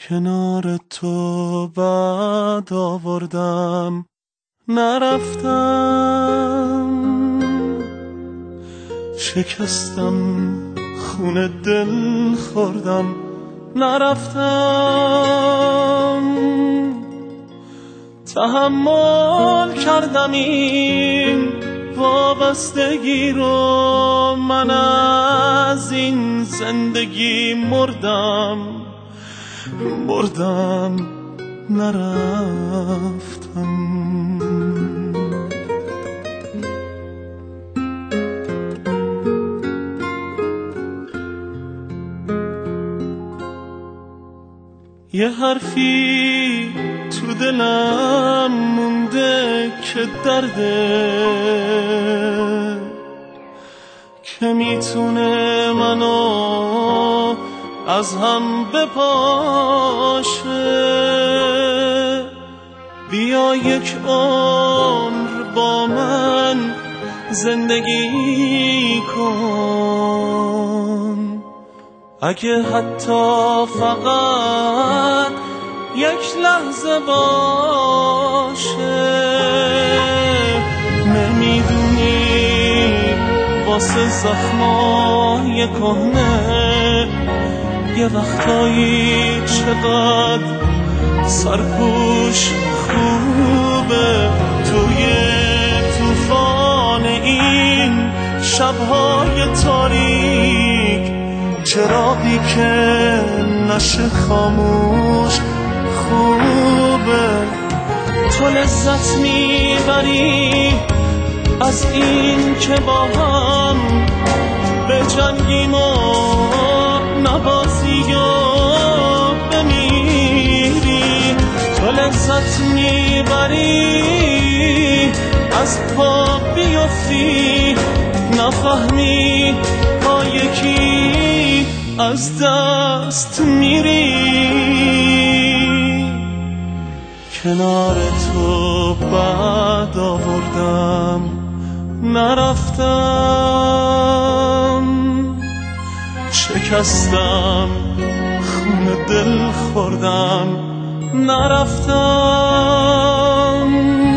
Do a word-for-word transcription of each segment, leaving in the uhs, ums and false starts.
کنار تو بعد آوردم نرفتم، شکستم خون دل خوردم نرفتم، تحمل کردم این وابستگی رو، من از این زندگی مردم مردم نرفتم. یه حرفی تو دلم مونده که درده، که میتونه منو از هم بپاشه. بیا یک عمر با من زندگی کن، اگه حتی فقط یک لحظه باشه. نمیدونی واسه زخمای کهنه یه وقتایی چقدر سرپوش خوبه. توی طوفان این شبهای تاریک، چراغی که نشه خاموش خوبه. تو لذت میبری از این که با هم به جنگیم و نبازی و بمیری. تو لذت میبری از پا بیفتی، نفهمی با یکی از دست میری. کنار تو بعد آوردم نرفتم، شکستم خون دل خوردم نرفتم،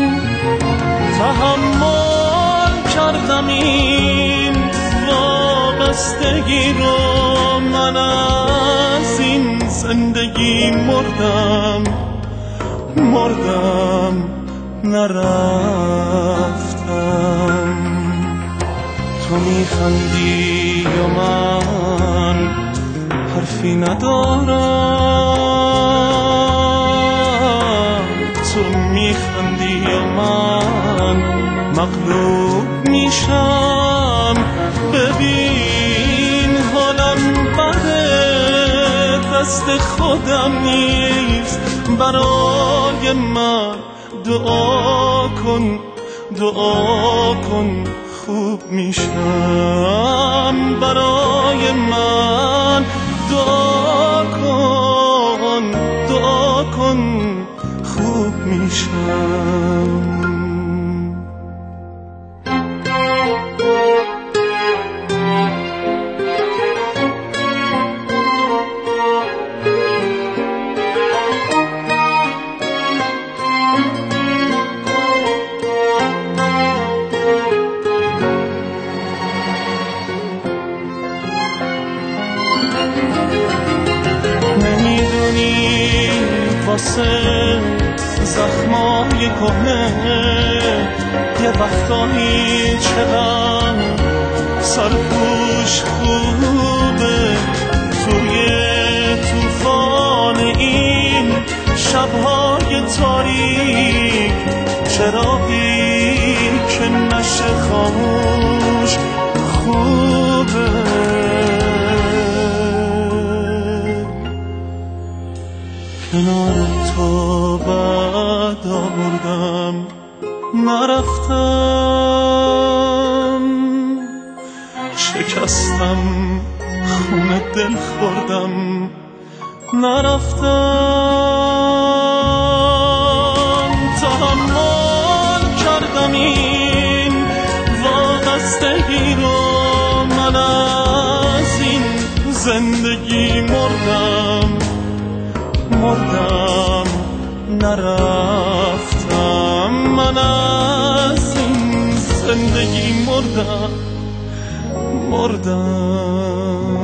تحمل کردم این وابستگی رو، من از این زندگی مردم مردم نرفتم. تو میخندی و من حرفی ندارم، تو میخندی و من مغلوب میشم. ببین حالم بده، دست خودم نیست، برای من دعا کن دعا کن خوب میشم. برای من دعا کن دعا کن خوب میشم. واسه زخمای کهنه یه وقتایی چقدر سرپوش خوبه. توی طوفان این شبهای تاریک، چراغی که نشه خاموش خوبه. کنار تو بعد آوردم نرفتم، شکستم خون دل خوردم نرفتم، تحمل کردم این وابستگی رو، من از این زندگی مردم مردم نرفتم، من از این زندگی مردم مردم